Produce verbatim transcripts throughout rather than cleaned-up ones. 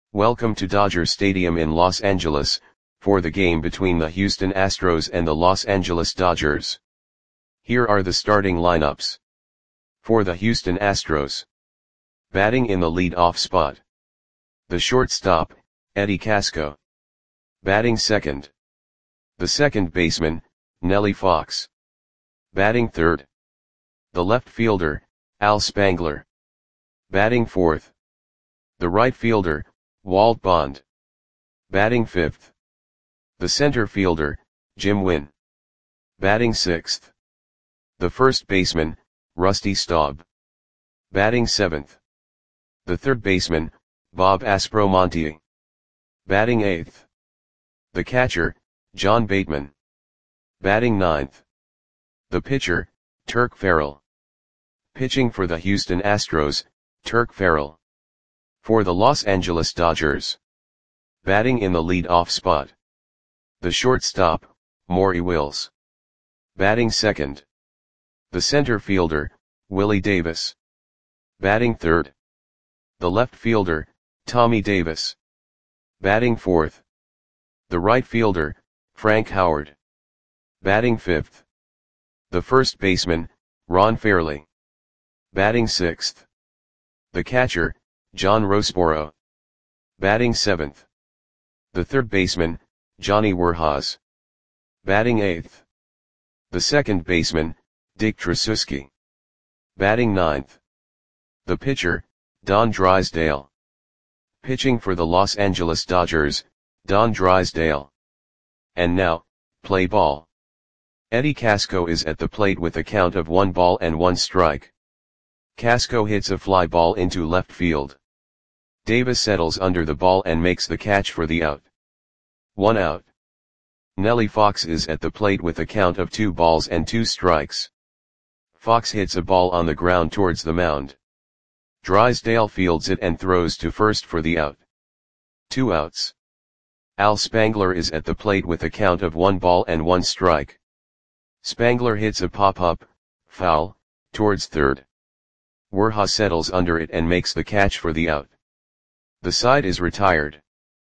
Welcome to Dodger Stadium in Los Angeles, for the game between the Houston Astros and the Los Angeles Dodgers. Here are the starting lineups. For the Houston Astros. Batting in the lead-off spot. The shortstop, Eddie Casco. Batting second. The second baseman, Nellie Fox. Batting third. The left fielder, Al Spangler. Batting fourth. The right fielder, Walt Bond. Batting fifth. The center fielder, Jim Wynn. Batting sixth. The first baseman, Rusty Staub. Batting seventh. The third baseman, Bob Aspromonte. Batting eighth. The catcher, John Bateman. Batting ninth. The pitcher, Turk Farrell. Pitching for the Houston Astros, Turk Farrell. For the Los Angeles Dodgers. Batting in the lead-off spot. The shortstop, Maury Wills. Batting second. The center fielder, Willie Davis. Batting third. The left fielder, Tommy Davis. Batting fourth. The right fielder, Frank Howard. Batting fifth. The first baseman, Ron Fairly. Batting sixth. The catcher, John Roseboro. Batting seventh. The third baseman, Johnny Werhas. Batting eighth. The second baseman, Dick Tracewski. Batting ninth. The pitcher, Don Drysdale. Pitching for the Los Angeles Dodgers, Don Drysdale. And now, play ball. Eddie Casco is at the plate with a count of one ball and one strike. Casco hits a fly ball into left field. Davis settles under the ball and makes the catch for the out. One out. Nellie Fox is at the plate with a count of two balls and two strikes. Fox hits a ball on the ground towards the mound. Drysdale fields it and throws to first for the out. Two outs. Al Spangler is at the plate with a count of one ball and one strike. Spangler hits a pop-up, foul, towards third. Werhas settles under it and makes the catch for the out. The side is retired.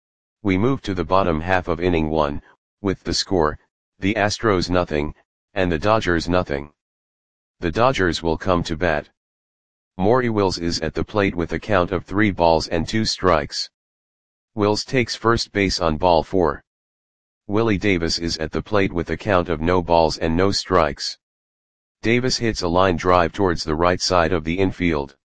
We move to the bottom half of inning one, with the score, the Astros nothing, and the Dodgers nothing. The Dodgers will come to bat. Maury Wills is at the plate with a count of three balls and two strikes. Wills takes first base on ball four. Willie Davis is at the plate with a count of no balls and no strikes. Davis hits a line drive towards the right side of the infield.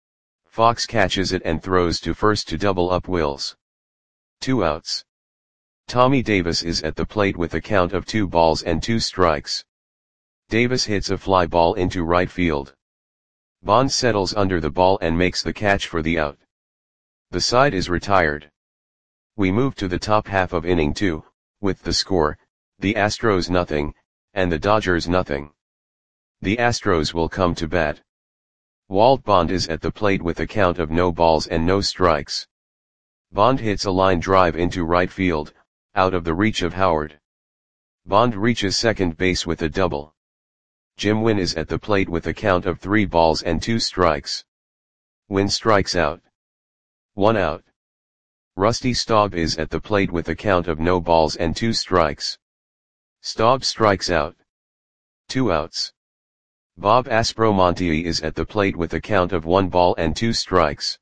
Fox catches it and throws to first to double up Wills. Two outs. Tommy Davis is at the plate with a count of two balls and two strikes. Davis hits a fly ball into right field. Bond settles under the ball and makes the catch for the out. The side is retired. We move to the top half of inning two, with the score, the Astros nothing, and the Dodgers nothing. The Astros will come to bat. Walt Bond is at the plate with a count of no balls and no strikes. Bond hits a line drive into right field, out of the reach of Howard. Bond reaches second base with a double. Jim Wynn is at the plate with a count of three balls and two strikes. Wynn strikes out. One out. Rusty Staub is at the plate with a count of no balls and two strikes. Staub strikes out. Two outs. Bob Aspromonte is at the plate with a count of one ball and two strikes.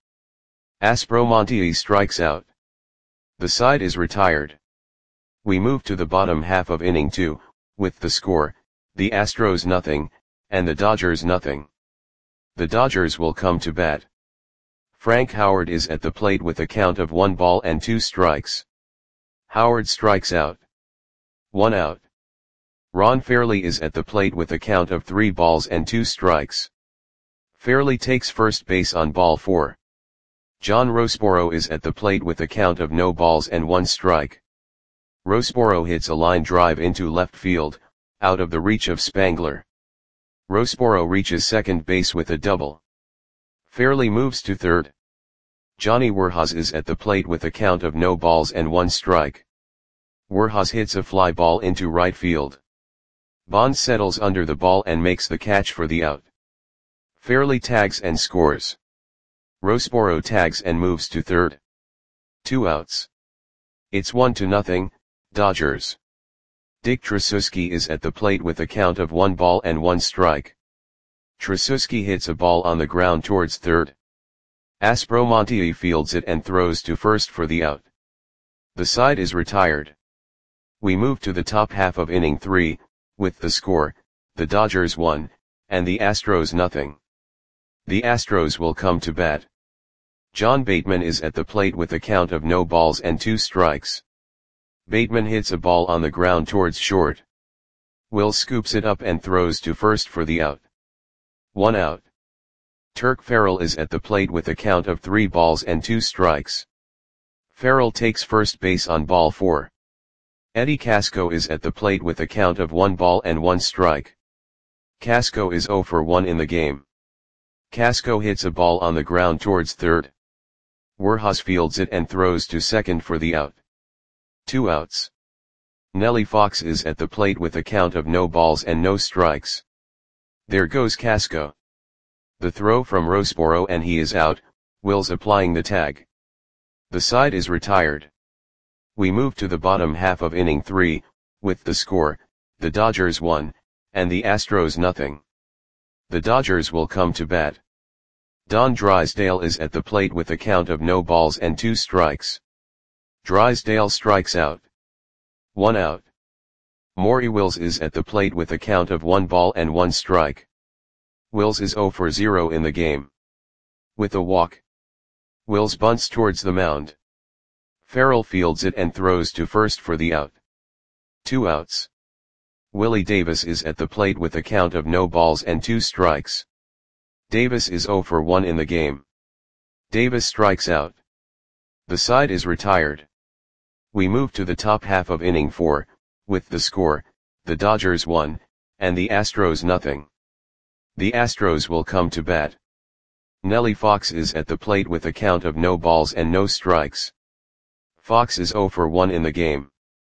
Aspromonte strikes out. The side is retired. We move to the bottom half of inning two, with the score, the Astros nothing, and the Dodgers nothing. The Dodgers will come to bat. Frank Howard is at the plate with a count of one ball and two strikes. Howard strikes out. One out. Ron Fairly is at the plate with a count of three balls and two strikes. Fairly takes first base on ball four. John Roseboro is at the plate with a count of no balls and one strike. Roseboro hits a line drive into left field, out of the reach of Spangler. Roseboro reaches second base with a double. Fairly moves to third. Johnny Werhas is at the plate with a count of no balls and one strike. Werhas hits a fly ball into right field. Bond settles under the ball and makes the catch for the out. Fairly tags and scores. Roseboro tags and moves to third. Two outs. It's one to nothing, Dodgers. Dick Tracewski is at the plate with a count of one ball and one strike. Tracewski hits a ball on the ground towards third. Aspromonte fields it and throws to first for the out. The side is retired. We move to the top half of inning three, with the score, the Dodgers one, and the Astros nothing. The Astros will come to bat. John Bateman is at the plate with a count of no balls and two strikes. Bateman hits a ball on the ground towards short. Will scoops it up and throws to first for the out. One out. Turk Farrell is at the plate with a count of three balls and two strikes. Farrell takes first base on ball four. Eddie Casco is at the plate with a count of one ball and one strike. Casco is oh for one in the game. Casco hits a ball on the ground towards third. Werhas fields it and throws to second for the out. Two outs. Nellie Fox is at the plate with a count of no balls and no strikes. There goes Casco. The throw from Roseboro and he is out, Wills applying the tag. The side is retired. We move to the bottom half of inning three, with the score, the Dodgers one, and the Astros nothing. The Dodgers will come to bat. Don Drysdale is at the plate with a count of no balls and two strikes. Drysdale strikes out. One out. Maury Wills is at the plate with a count of one ball and one strike. Wills is oh for zero in the game. With a walk. Wills bunts towards the mound. Farrell fields it and throws to first for the out. Two outs. Willie Davis is at the plate with a count of no balls and two strikes. Davis is oh for one in the game. Davis strikes out. The side is retired. We move to the top half of inning four, with the score, the Dodgers one, and the Astros nothing. The Astros will come to bat. Nellie Fox is at the plate with a count of no balls and no strikes. Fox is oh for one in the game.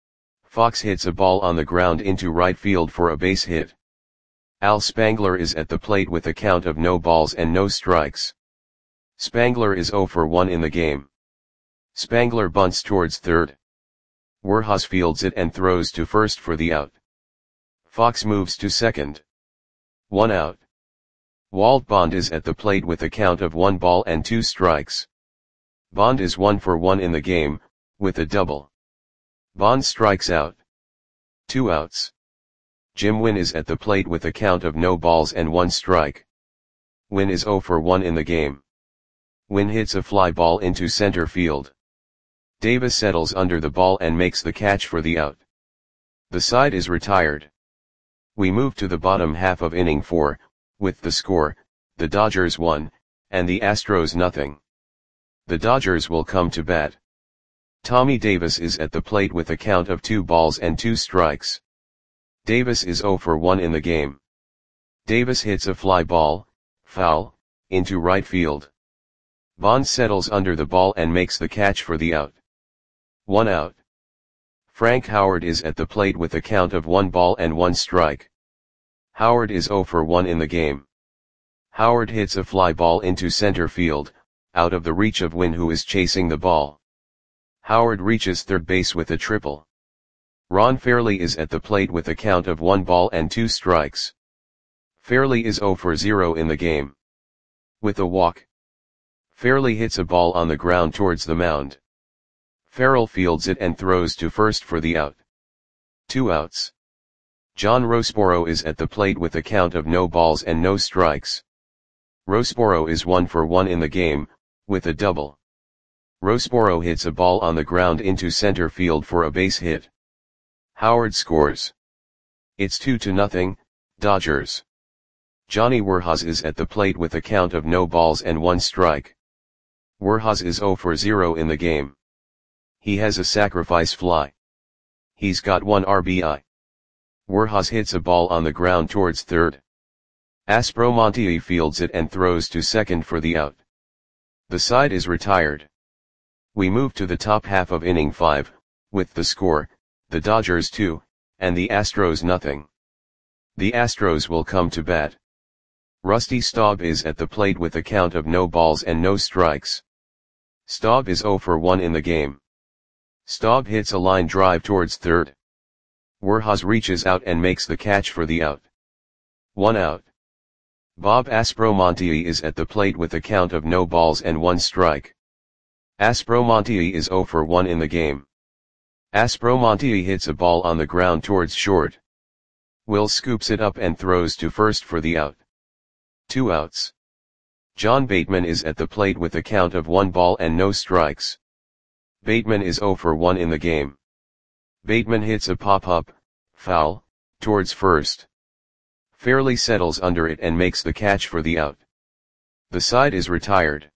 Fox hits a ball on the ground into right field for a base hit. Al Spangler is at the plate with a count of no balls and no strikes. Spangler is oh for one in the game. Spangler bunts towards third. Werhas fields it and throws to first for the out. Fox moves to second. One out. Walt Bond is at the plate with a count of one ball and two strikes. Bond is one for one in the game, with a double. Bond strikes out. Two outs. Jim Wynn is at the plate with a count of no balls and one strike. Wynn is oh for one in the game. Wynn hits a fly ball into center field. Davis settles under the ball and makes the catch for the out. The side is retired. We move to the bottom half of inning four, with the score, the Dodgers one, and the Astros nothing. The Dodgers will come to bat. Tommy Davis is at the plate with a count of two balls and two strikes. Davis is oh for one in the game. Davis hits a fly ball, foul, into right field. Bond settles under the ball and makes the catch for the out. One out. Frank Howard is at the plate with a count of one ball and one strike. Howard is oh for one in the game. Howard hits a fly ball into center field, out of the reach of Wynn who is chasing the ball. Howard reaches third base with a triple. Ron Fairly is at the plate with a count of one ball and two strikes. Fairly is oh for zero in the game. With a walk. Fairly hits a ball on the ground towards the mound. Farrell fields it and throws to first for the out. Two outs. John Roseboro is at the plate with a count of no balls and no strikes. Roseboro is one for one in the game, with a double. Roseboro hits a ball on the ground into center field for a base hit. Howard scores. It's two to nothing, Dodgers. Johnny Werhas is at the plate with a count of no balls and one strike. Werhas is oh for zero in the game. He has a sacrifice fly. He's got one R B I. Werhas hits a ball on the ground towards third. Aspromonte fields it and throws to second for the out. The side is retired. We move to the top half of inning five, with the score, the Dodgers two, and the Astros nothing. The Astros will come to bat. Rusty Staub is at the plate with a count of no balls and no strikes. Staub is zero for one in the game. Staub hits a line drive towards third. Warhas reaches out and makes the catch for the out. One out. Bob Aspromonte is at the plate with a count of no balls and one strike. Aspromonte is zero for one in the game. Aspromonte hits a ball on the ground towards short. Will scoops it up and throws to first for the out. Two outs. John Bateman is at the plate with a count of one ball and no strikes. Bateman is zero for one in the game. Bateman hits a pop-up, foul, towards first. Fairly settles under it and makes the catch for the out. The side is retired.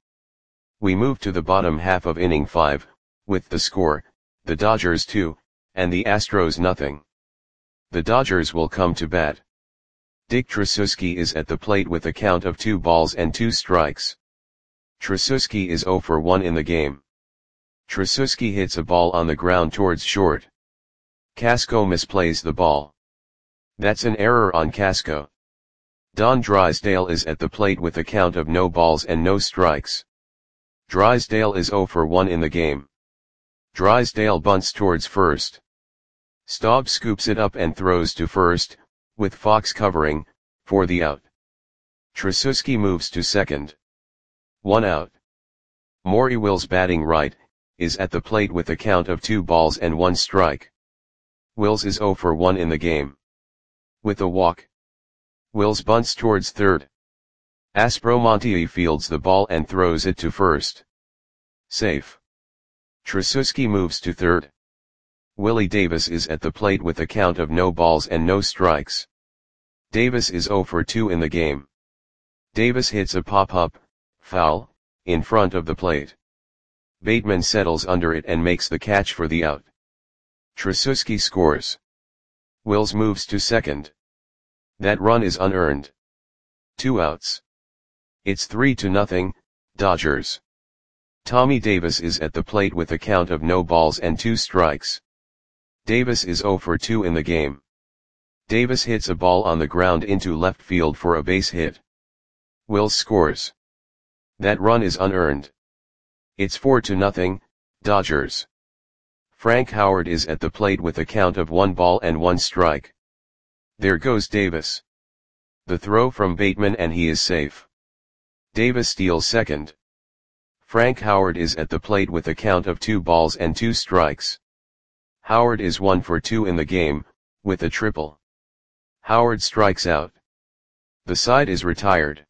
We move to the bottom half of inning five, with the score, the Dodgers two, and the Astros nothing. The Dodgers will come to bat. Dick Tracewski is at the plate with a count of two balls and two strikes. Tracewski is zero for one in the game. Tracewski hits a ball on the ground towards short. Casco misplays the ball. That's an error on Casco. Don Drysdale is at the plate with a count of no balls and no strikes. Drysdale is zero for one in the game. Drysdale bunts towards first. Staub scoops it up and throws to first, with Fox covering, for the out. Tracewski moves to second. One out. Maury Wills, batting right, is at the plate with a count of two balls and one strike. Wills is zero for one in the game. With a walk. Wills bunts towards third. Aspromonte fields the ball and throws it to first. Safe. Tracewski moves to third. Willie Davis is at the plate with a count of no balls and no strikes. Davis is zero for two in the game. Davis hits a pop-up, foul, in front of the plate. Bateman settles under it and makes the catch for the out. Tracewski scores. Wills moves to second. That run is unearned. Two outs. It's three to nothing, Dodgers. Tommy Davis is at the plate with a count of no balls and two strikes. Davis is zero for two in the game. Davis hits a ball on the ground into left field for a base hit. Wills scores. That run is unearned. It's four to nothing, Dodgers. Frank Howard is at the plate with a count of one ball and one strike. There goes Davis. The throw from Bateman and he is safe. Davis steals second. Frank Howard is at the plate with a count of two balls and two strikes. Howard is one for two in the game, with a triple. Howard strikes out. The side is retired.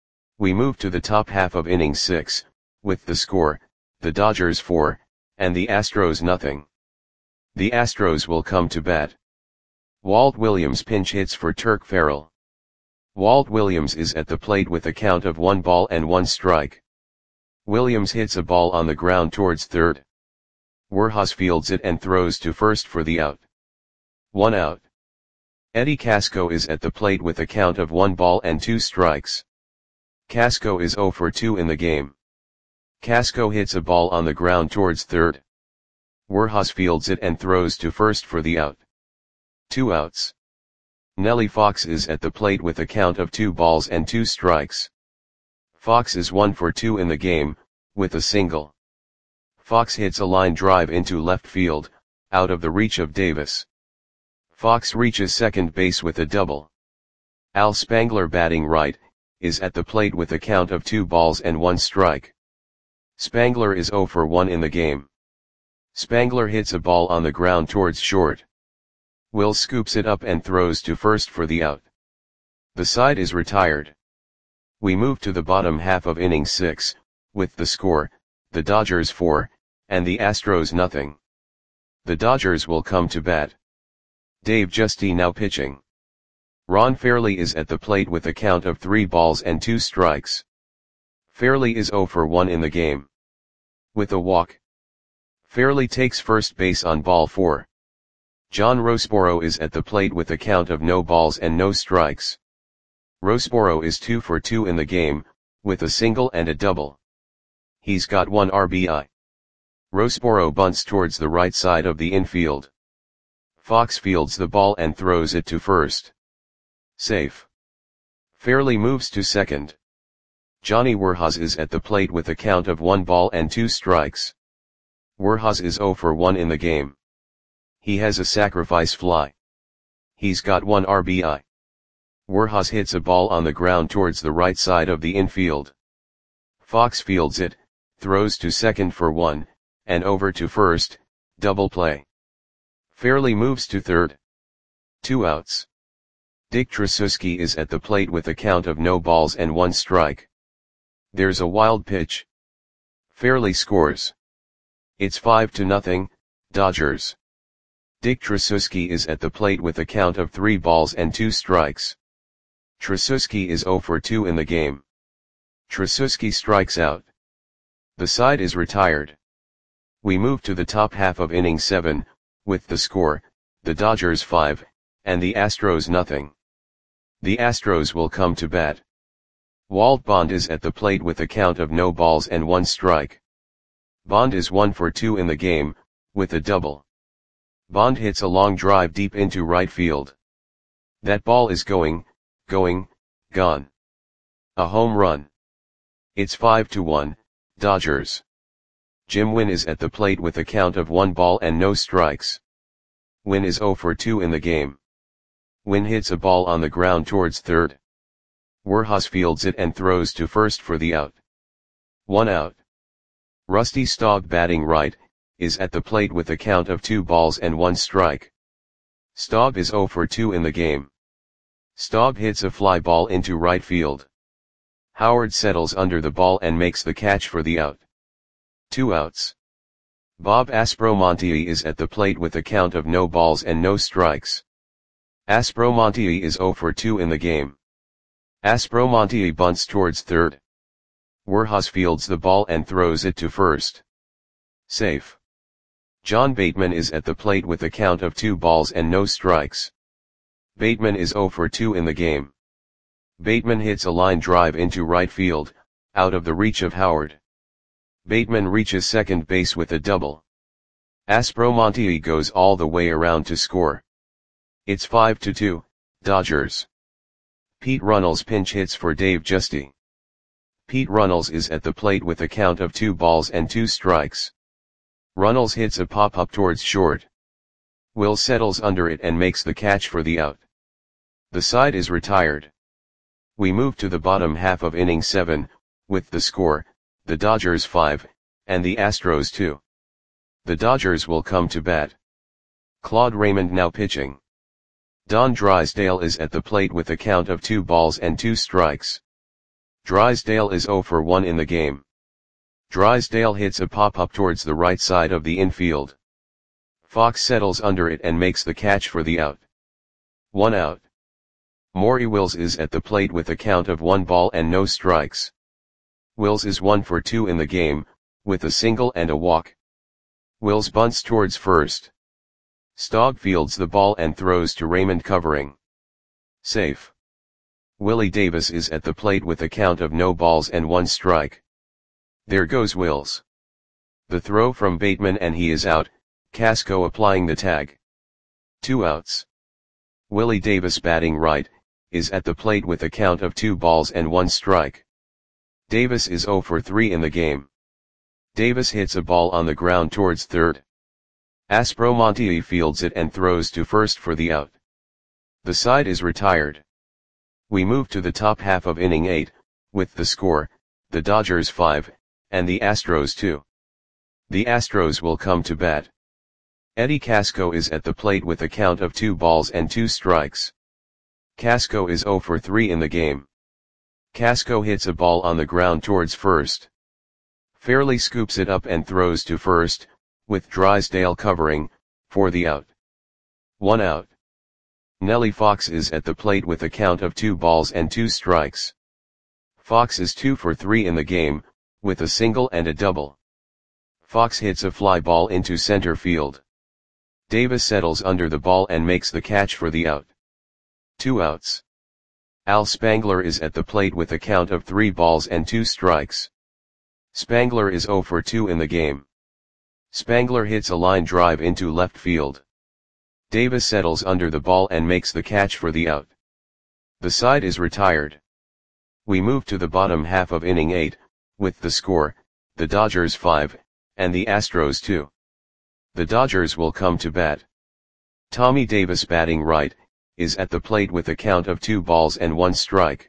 We move to the top half of inning six, with the score, the Dodgers four, and the Astros nothing. The Astros will come to bat. Walt Williams pinch hits for Turk Farrell. Walt Williams is at the plate with a count of one ball and one strike. Williams hits a ball on the ground towards third. Warhas fields it and throws to first for the out. One out. Eddie Casco is at the plate with a count of one ball and two strikes. Casco is zero for two in the game. Casco hits a ball on the ground towards third. Warhas fields it and throws to first for the out. Two outs. Nellie Fox is at the plate with a count of two balls and two strikes. Fox is one for two in the game, with a single. Fox hits a line drive into left field, out of the reach of Davis. Fox reaches second base with a double. Al Spangler, batting right, is at the plate with a count of two balls and one strike. Spangler is zero for one in the game. Spangler hits a ball on the ground towards short. Will scoops it up and throws to first for the out. The side is retired. We move to the bottom half of inning six, with the score, the Dodgers four, and the Astros nothing. The Dodgers will come to bat. Dave Giusti now pitching. Ron Fairly is at the plate with a count of three balls and two strikes. Fairly is zero for one in the game. With a walk. Fairly takes first base on ball four. John Roseboro is at the plate with a count of no balls and no strikes. Roseboro is two for two in the game, with a single and a double. He's got one R B I. Roseboro bunts towards the right side of the infield. Fox fields the ball and throws it to first. Safe. Fairly moves to second. Johnny Werhas is at the plate with a count of one ball and two strikes. Werhas is zero for one in the game. He has a sacrifice fly. He's got one R B I. Werhas hits a ball on the ground towards the right side of the infield. Fox fields it, throws to second for one, and over to first, double play. Fairley moves to third. Two outs. Dick Tracewski is at the plate with a count of no balls and one strike. There's a wild pitch. Fairley scores. It's five to nothing, Dodgers. Dick Tracewski is at the plate with a count of three balls and two strikes. Tracewski is zero for two in the game. Tracewski strikes out. The side is retired. We move to the top half of inning seven, with the score, the Dodgers five, and the Astros nothing. The Astros will come to bat. Walt Bond is at the plate with a count of no balls and one strike. Bond is one for two in the game, with a double. Bond hits a long drive deep into right field. That ball is going, going, gone. A home run. It's five to one, Dodgers. Jim Wynn is at the plate with a count of one ball and no strikes. Wynn is zero for two in the game. Wynn hits a ball on the ground towards third. Werhas fields it and throws to first for the out. One out. Rusty Staub, batting right, is at the plate with a count of two balls and one strike. Staub is zero for two in the game. Staub hits a fly ball into right field. Howard settles under the ball and makes the catch for the out. Two outs. Bob Aspromonte is at the plate with a count of no balls and no strikes. Aspromonte is zero for two in the game. Aspromonte bunts towards third. Werhas fields the ball and throws it to first. Safe. John Bateman is at the plate with a count of two balls and no strikes. Bateman is zero for two in the game. Bateman hits a line drive into right field, out of the reach of Howard. Bateman reaches second base with a double. Aspromonte goes all the way around to score. It's five to two, Dodgers. Pete Runnels pinch hits for Dave Giusti. Pete Runnels is at the plate with a count of two balls and two strikes. Runnels hits a pop-up towards short. Will settles under it and makes the catch for the out. The side is retired. We move to the bottom half of inning seven, with the score, the Dodgers five, and the Astros two. The Dodgers will come to bat. Claude Raymond now pitching. Don Drysdale is at the plate with a count of two balls and two strikes. Drysdale is zero for one in the game. Drysdale hits a pop-up towards the right side of the infield. Fox settles under it and makes the catch for the out. One out. Maury Wills is at the plate with a count of one ball and no strikes. Wills is one for two in the game, with a single and a walk. Wills bunts towards first. Staub fields the ball and throws to Raymond covering. Safe. Willie Davis is at the plate with a count of no balls and one strike. There goes Wills. The throw from Bateman and he is out, Casco applying the tag. Two outs. Willie Davis, batting right, is at the plate with a count of two balls and one strike. Davis is zero for three in the game. Davis hits a ball on the ground towards third. Aspromonte fields it and throws to first for the out. The side is retired. We move to the top half of inning eight, with the score, the Dodgers five, and the Astros two. The Astros will come to bat. Eddie Casco is at the plate with a count of two balls and two strikes. Casco is zero for three in the game. Casco hits a ball on the ground towards first. Fairley scoops it up and throws to first, with Drysdale covering, for the out. One out. Nellie Fox is at the plate with a count of two balls and two strikes. Fox is two for three in the game, with a single and a double. Fox hits a fly ball into center field. Davis settles under the ball and makes the catch for the out. Two outs. Al Spangler is at the plate with a count of three balls and two strikes. Spangler is zero for two in the game. Spangler hits a line drive into left field. Davis settles under the ball and makes the catch for the out. The side is retired. We move to the bottom half of inning eight, with the score, the Dodgers five, and the Astros two. The Dodgers will come to bat. Tommy Davis, batting right, is at the plate with a count of two balls and one strike.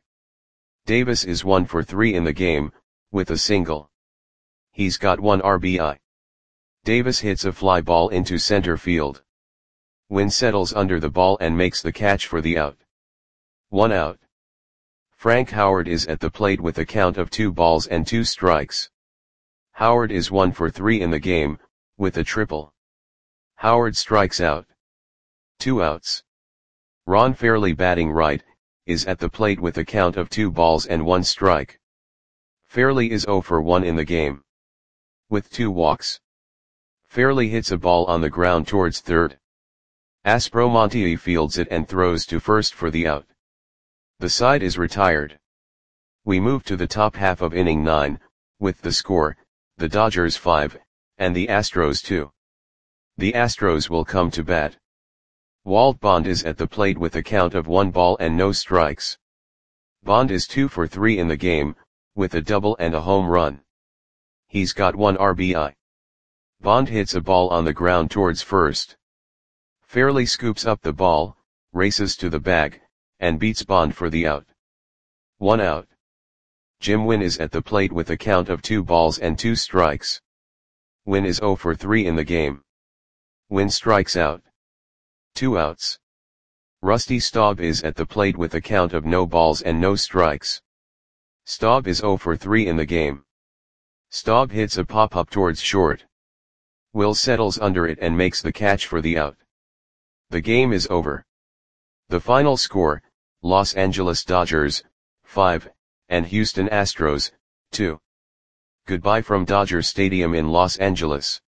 Davis is one for three in the game, with a single. He's got one R B I. Davis hits a fly ball into center field. Wynn settles under the ball and makes the catch for the out. One out. Frank Howard is at the plate with a count of two balls and two strikes. Howard is one for three in the game, with a triple. Howard strikes out. Two outs. Ron Fairly, batting right, is at the plate with a count of two balls and one strike. Fairly is zero for one in the game, with two walks. Fairly hits a ball on the ground towards third. Aspromonte fields it and throws to first for the out. The side is retired. We move to the top half of inning nine, with the score, the Dodgers five, and the Astros two. The Astros will come to bat. Walt Bond is at the plate with a count of one ball and no strikes. Bond is two for three in the game, with a double and a home run. He's got one R B I. Bond hits a ball on the ground towards first. Fairly scoops up the ball, races to the bag, and beats Bond for the out. One out. Jim Wynn is at the plate with a count of two balls and two strikes. Wynn is zero for three in the game. Wynn strikes out. Two outs. Rusty Staub is at the plate with a count of no balls and no strikes. Staub is zero for three in the game. Staub hits a pop-up towards short. Will settles under it and makes the catch for the out. The game is over. The final score, Los Angeles Dodgers, five, and Houston Astros, two. Goodbye from Dodger Stadium in Los Angeles.